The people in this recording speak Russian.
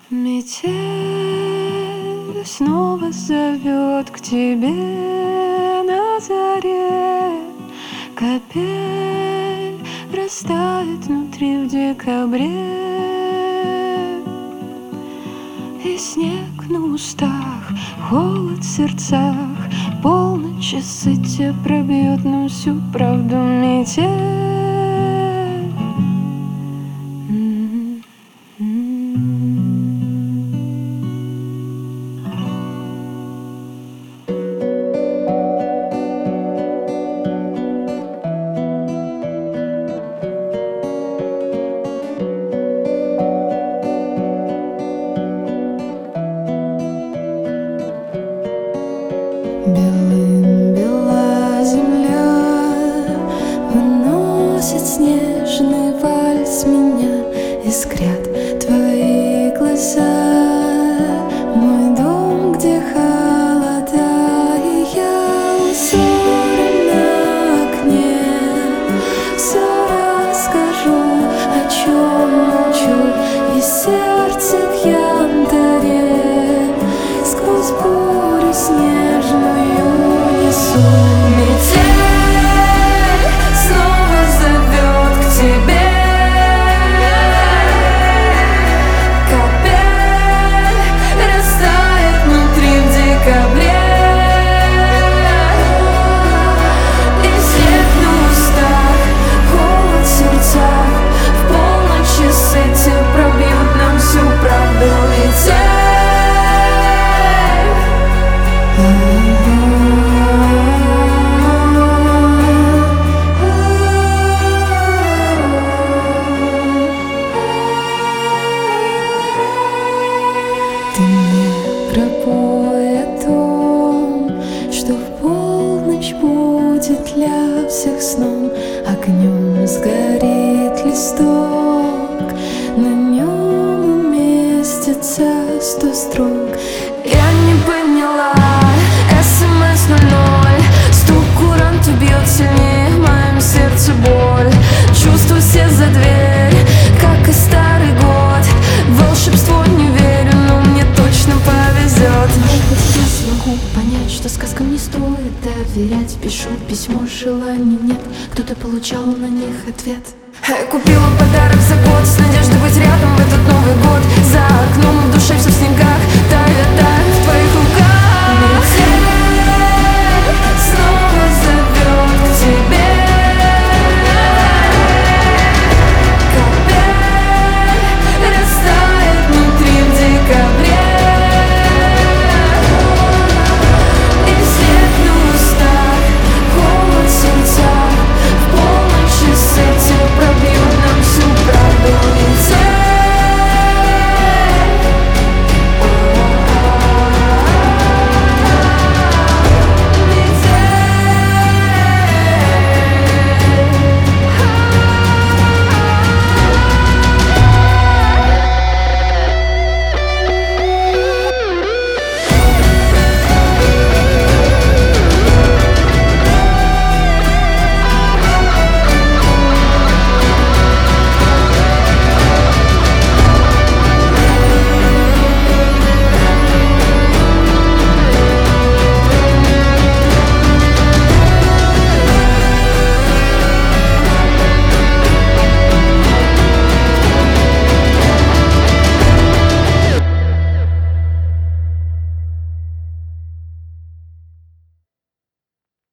Метель снова зовет к тебе на заре. Капель растает внутри в декабре. И снег на устах, холод в сердцах, полночь часы те пробьют нам всю правду. Метель. Белым бела земля выносит снежный вальс меня. Искрят твои глаза, мой дом, где холода, и я узором на окне все расскажу, о чем молчу, и сердце в янтаре сквозь бурю снежную несу. Метель снова зовет к тебе. Капель растает внутри в декабре. И снег на устах, холод в сердцах, в полночь часы те пробьют нам всю правду. Метель. Ты мне пропой о том, что в полночь будет для всех сном. Огнем сгорит листок, на нем уместится 100 строк. Я не поняла, СМС 00, стук куранта бьет сильнее, в моем сердце боль. Чувства все за дверь, как и старый год. В волшебство не верю, но мне точно повезет. Может быть, я смогу понять, что сказкам не стоит доверять. Пишу письмо, желаний нет, кто-то получал на них ответ. Я купила подарок за год с надеждой быть рядом в этот